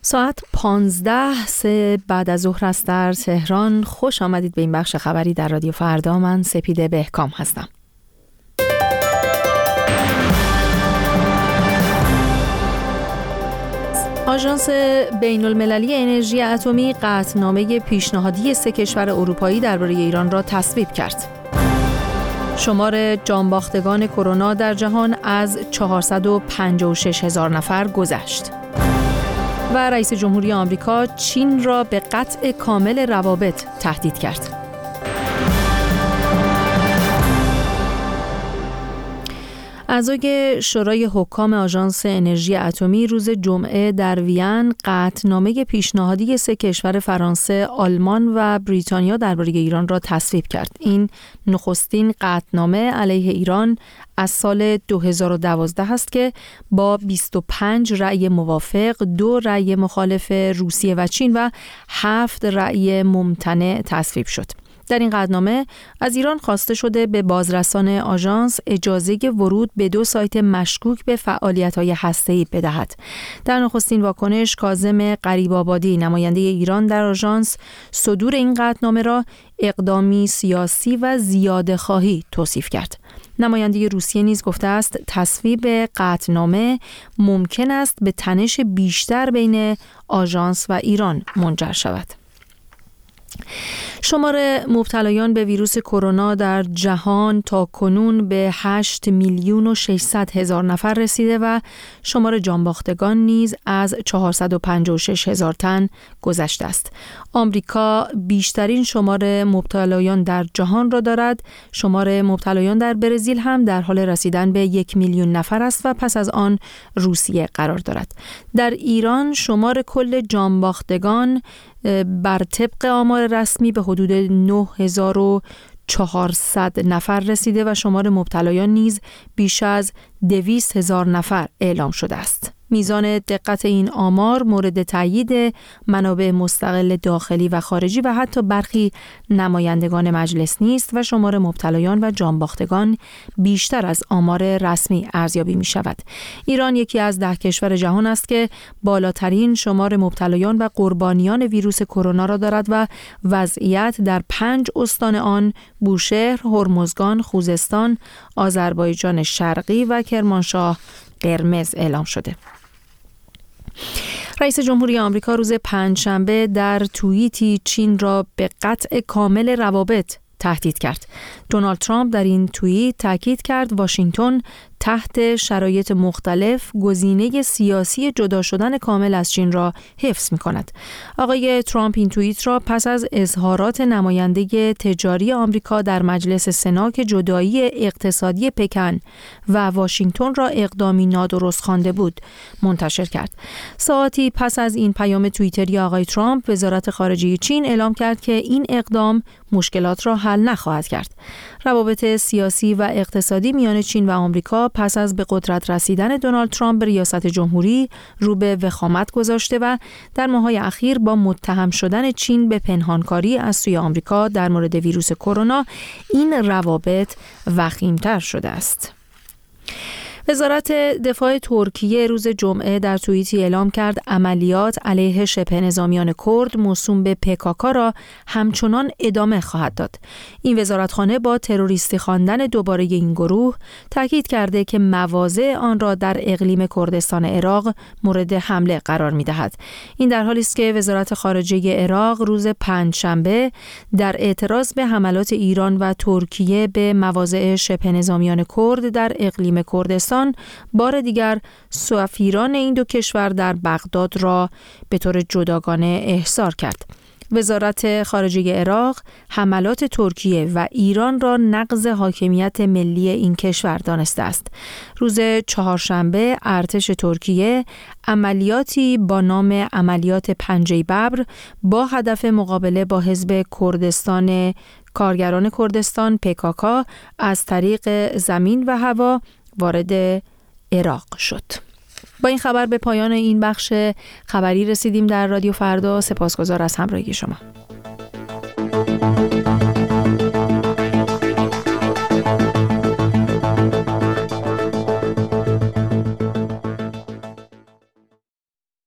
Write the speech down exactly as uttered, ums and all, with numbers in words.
ساعت پانزده سه بعد از ظهر است در تهران. خوش آمدید به این بخش خبری در رادیو فردا. من سپیده بهکام هستم. آژانس بین المللی انرژی اتمی قطعنامه پیشنهادی سه کشور اروپایی درباره ایران را تصویب کرد. شمار جانباختگان کرونا در جهان از چهارصد و پنجاه و شش هزار نفر گذشت. و رئیس جمهوری آمریکا چین را به قطع کامل روابط تهدید کرد. اعضای شورای حکام آژانس انرژی اتمی روز جمعه در وین قطعنامه پیشنهادی سه کشور فرانسه، آلمان و بریتانیا درباره ایران را تصویب کرد. این نخستین قطعنامه علیه ایران از سال دو هزار و دوازده است که با بیست و پنج رأی موافق، دو رأی مخالف روسیه و چین و هفت رأی ممتنع تصویب شد. در این قطعنامه از ایران خواسته شده به بازرسان آژانس اجازه ورود به دو سایت مشکوک به فعالیت‌های هسته‌ای بدهد. در نخستین واکنش، کاظم غریب‌آبادی، نماینده ایران در آژانس، صدور این قطعنامه را اقدامی سیاسی و زیاده‌خواهی توصیف کرد. نماینده روسیه نیز گفته است تصویب قطعنامه ممکن است به تنش بیشتر بین آژانس و ایران منجر شود. شمار مبتلایان به ویروس کرونا در جهان تا کنون به هشت میلیون و ششصد هزار نفر رسیده و شمار جانباختگان نیز از چهارصد و پنجاه و شش هزار تن گذشته است. آمریکا بیشترین شمار مبتلایان در جهان را دارد. شمار مبتلایان در برزیل هم در حال رسیدن به یک میلیون نفر است و پس از آن روسیه قرار دارد. در ایران شمار کل جانباختگان بر طبق آمار رسمی به حدود نه هزار و چهارصد نفر رسیده و شمار مبتلایان نیز بیش از دویست هزار نفر اعلام شده است. میزان دقت این آمار مورد تایید منابع مستقل داخلی و خارجی و حتی برخی نمایندگان مجلس نیست و شمار مبتلایان و جانباختگان بیشتر از آمار رسمی ارزیابی می شود. ایران یکی از ده کشور جهان است که بالاترین شمار مبتلایان و قربانیان ویروس کرونا را دارد و وضعیت در پنج استان آن، بوشهر، هرمزگان، خوزستان، آذربایجان شرقی و کرمانشاه قرمز اعلام شده. رئیس جمهوری آمریکا روز پنجشنبه در توییتی چین را به قطع کامل روابط تهدید کرد. دونالد ترامپ در این توییت تاکید کرد واشنگتن تحت شرایط مختلف گزینه سیاسی جدا شدن کامل از چین را حفظ می‌کند. آقای ترامپ این توییت را پس از اظهارات نماینده تجاری آمریکا در مجلس سنا که جدایی اقتصادی پکن و واشنگتن را اقدامی نادرست خوانده بود منتشر کرد. ساعتی پس از این پیام توییتری آقای ترامپ، وزارت خارجه چین اعلام کرد که این اقدام مشکلات را حل نخواهد کرد. روابط سیاسی و اقتصادی میان چین و آمریکا پس از به قدرت رسیدن دونالد ترامپ به ریاست جمهوری رو به وخامت گذاشته و در ماه‌های اخیر با متهم شدن چین به پنهانکاری از سوی آمریکا در مورد ویروس کرونا این روابط وخیم‌تر شده است. وزارت دفاع ترکیه روز جمعه در توییتی اعلام کرد عملیات علیه شبه نظامیان کرد موسوم به پکاکا را همچنان ادامه خواهد داد. این وزارتخانه با تروریستی خواندن دوباره این گروه تاکید کرده که مواضع آن را در اقلیم کردستان عراق مورد حمله قرار می‌دهد. این در حالی است که وزارت خارجه عراق روز پنجشنبه در اعتراض به حملات ایران و ترکیه به مواضع شبه نظامیان کرد در اقلیم کردستان بار دیگر سفیران این دو کشور در بغداد را به طور جداگانه احضار کرد. وزارت خارجه عراق حملات ترکیه و ایران را نقض حاکمیت ملی این کشور دانسته است. روز چهارشنبه ارتش ترکیه عملیاتی با نام عملیات پنجه ببر با هدف مقابله با حزب کردستان کارگران کردستان پکاکا از طریق زمین و هوا وارد عراق شد. با این خبر به پایان این بخش خبری رسیدیم در رادیو فردا. سپاسگزار از همراهی شما.